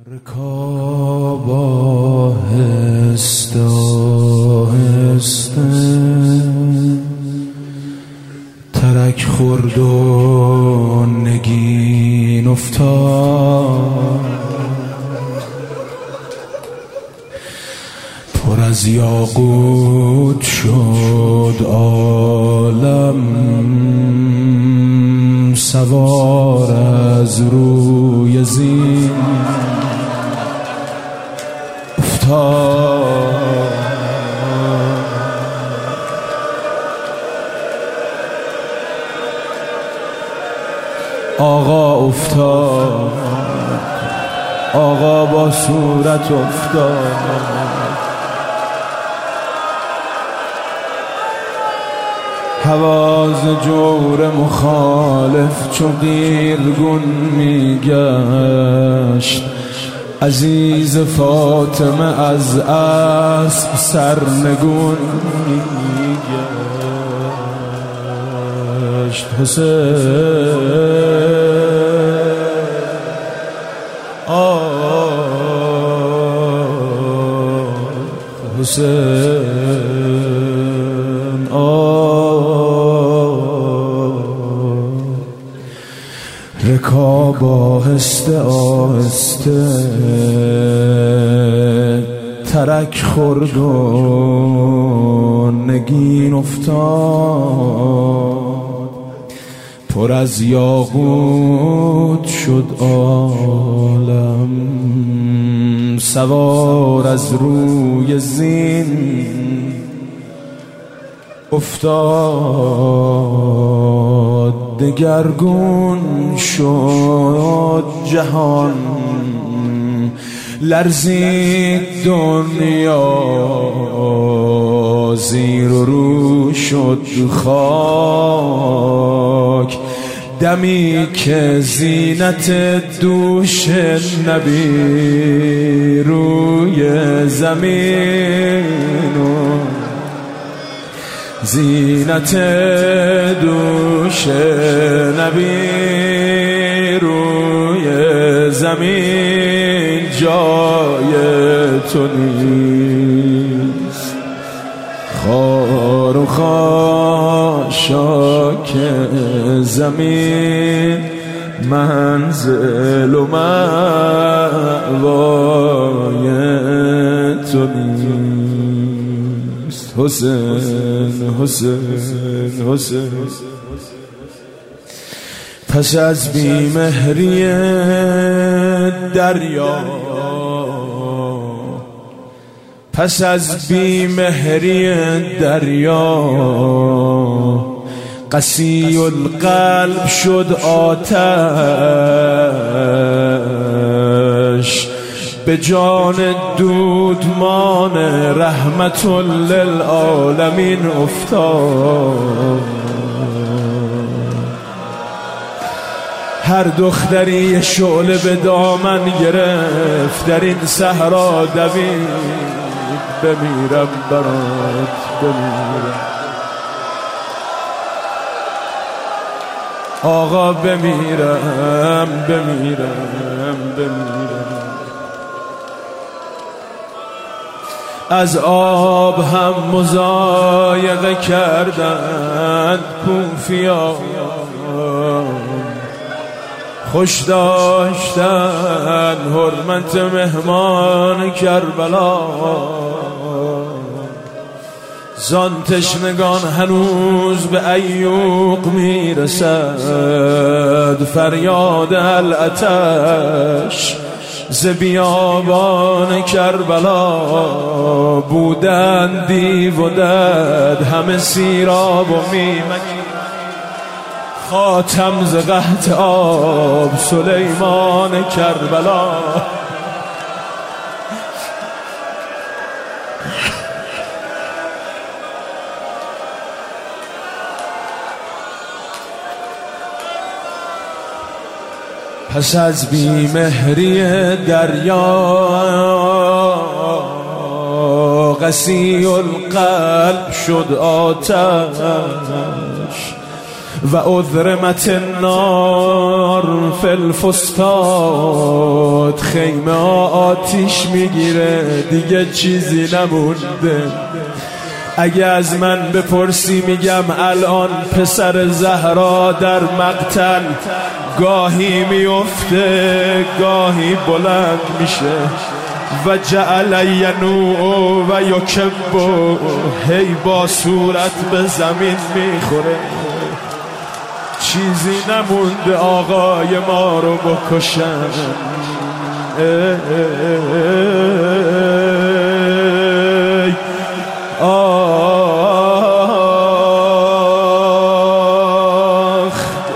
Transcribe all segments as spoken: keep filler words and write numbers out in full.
رکاب آهسته آهسته ترک خورد و نگین افتاد، پر از یاقوت شد عالم، سوار از روی زین افتاد. آقا افتاد، آقا با صورت افتاد، حواز جور مخالف چو قیرگون میگشت. عزیز فاطمه از اسب سرنگون میگشت. حسین آه حسین آه. رکاب آهسته آهسته ترک خورد و نگین افتاد، پر از یاقوت شد عالم، سوار از روی زین افتاد. دگرگون شد جهان، لرزید دنیا، زیر و رو شد خاک. دمی که زینت دوش نبی روی زمین، زینت دوش نبی روی زمین، جای تو نیست. خار و خاشاک زمین، منزل و مأوای تو نیست. حسین حسین حسین. پس از بیمهری دریا، پس از بیمهری دریا، قسی القلب شد آتش. به جان دودمان رحمت للعالمین افتاد. هر دختری شعله به دامن گرفت، در این صحرا دوید. بمیرم برات بمیرم آقا، بمیرم بمیرم بمیرم. از آب هم مضایقه کردند کوفیان، خوش داشتن حرمت مهمان کربلا. زان تشنگان هنوز به ایوق میرسد فریاد العطش. ز بیابان کربلا بودن دیو و دد، همه سیراب و میمکی. خاتم ز قحط آب سلیمان کربلا. پس از بیمهری دریا، قسی القلب شد آتش. و اضرمت النار فی الفستاد. خیمه ها آتیش میگیره دیگه چیزی نمونده. اگه از من بپرسی میگم الان پسر زهرا در مقتل گاهی میفته گاهی بلند میشه. و جعل ینوع و یکب، هی با صورت به زمین میخوره. چیزی نمونده آقای ما رو بکشن. ای آخ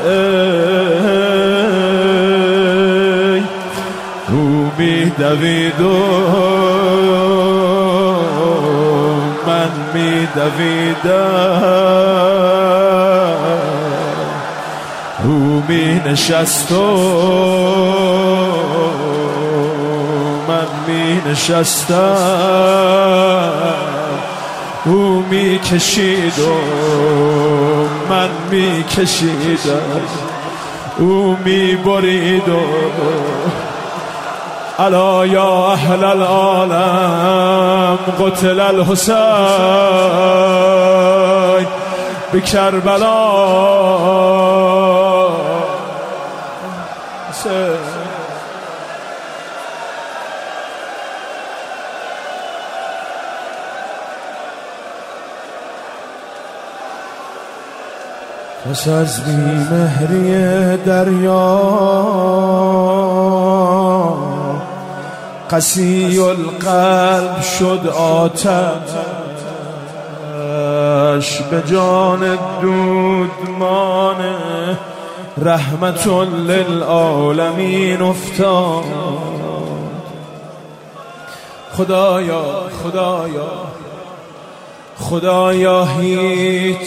ای رو میدوید و من میدویدم، رو می نشست و من می نشستم، او می کشید و من می کشیدم، او می برید و الا یا اهل العالم قتل الحسین بکربلا. پس از بیمهری دریا قسی القلب شد آتش، به جان دودمان رحمت للعالمین افتاد. خدایا خدایا خدایا هیچ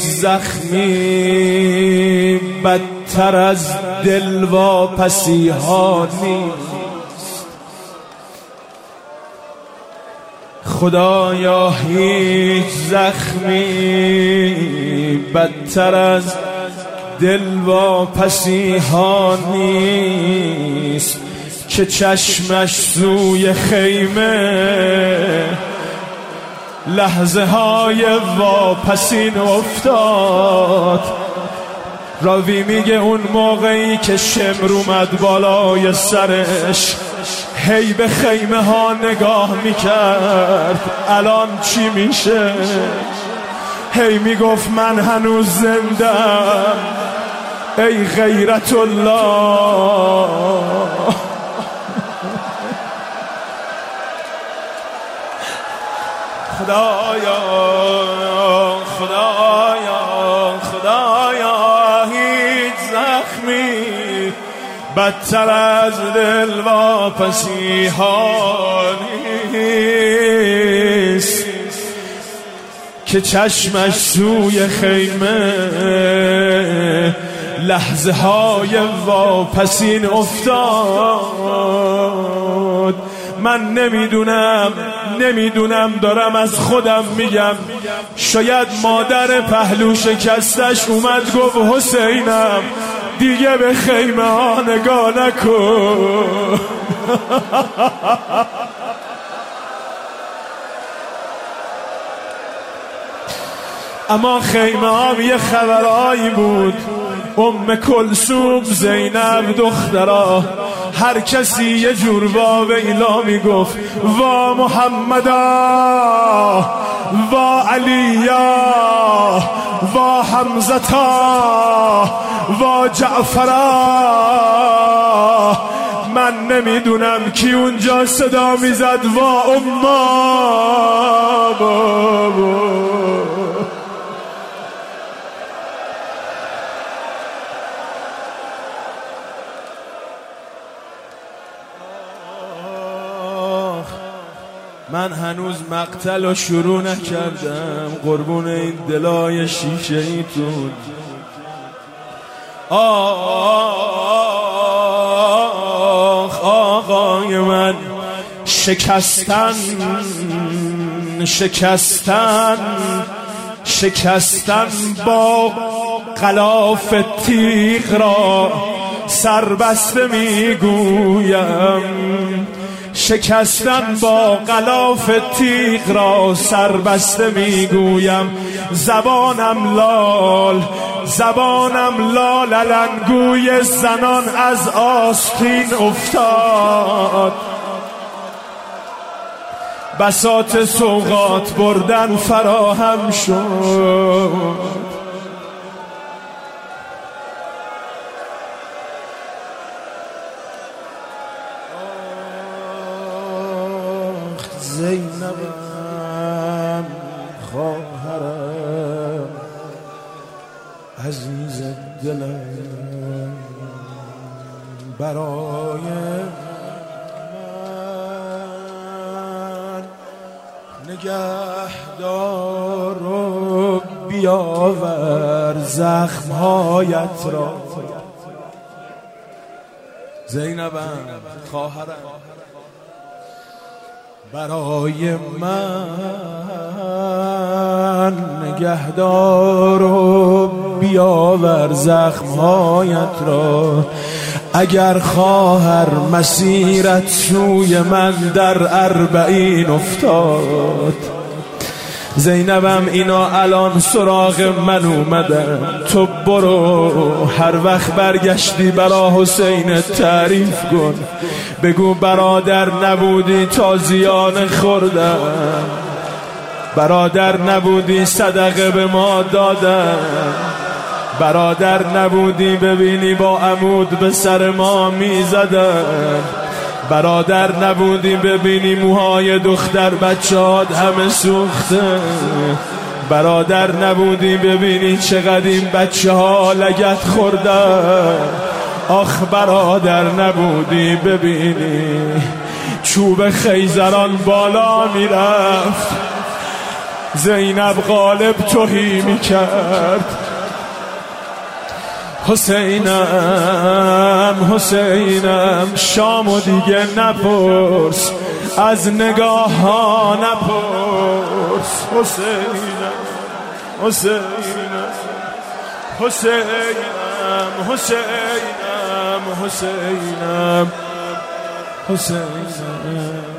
زخمی بدتر از دلواپسی ها نیست. خدایا هیچ زخمی بدتر از دلواپسی ها نیست که چشمش سوی خیمه لحظه های واپسین افتاد. راوی میگه اون موقعی که شمر اومد بالای سرش هی به خیمه ها نگاه میکرد الان چی میشه. هی میگفت من هنوز زندم ای غیرت الله. خدایا خدایا خدایا هیچ زخمی بدتر از دلواپسی ها نیست که چشمش سوی خیمه لحظه های واپسین افتاد. من نمیدونم نمیدونم دارم از خودم میگم، شاید مادر پهلو شکستش اومد گفت حسینم دیگه به خیمه ها نگاه نکن. اما خیمه ها یه خبرایی بود. ام کلثوم زینب دخترا هر کسی یه جور وا ویلا میگفت، وا محمدا وا علیا وا حمزتا وا جعفرا. من نمیدونم کی اونجا صدا میزد وا اما بابا. من هنوز مقتل رو شروع نکردم قربون این دلای شیشه ایتون. آخ آقای من شکستن شکستن شکستن با غلاف تیغ را سربسته میگویم، شکستن با غلاف تیغ را سربسته میگویم. زبانم لال زبانم لال علنگوی زنان از آستین افتاد، بساط سوغات بردن فراهم شد. زینبم خواهرم عزیز دلم، برای من نگهدار و بیاور زخمهایت را. زینبم خواهرم برای من نگهدار و بیاور زخمهایت را. اگر خواهر مسیرت سوی من در اربعین افتاد. زینبم اینا الان سراغ من اومدن، تو برو هر وقت برگشتی برا حسین تعریف کن، بگو برادر نبودی تازیانه خوردم، برادر نبودی صدقه به ما دادم، برادر نبودی ببینی با عمود به سر ما میزدن، برادر نبودی ببینی موهای دختر بچه‌هات همه سوخته، برادر نبودی ببینی چقدر این بچه ها لگد خوردن. آخ برادر نبودی ببینی چوب خیزران بالا میرفت، زینب غالب توهی میکرد. حسینم حسینم شامو دیگه نپرس، از نگاه ها نپرس. حسینم حسینم حسینم حسینم حسینم حسینم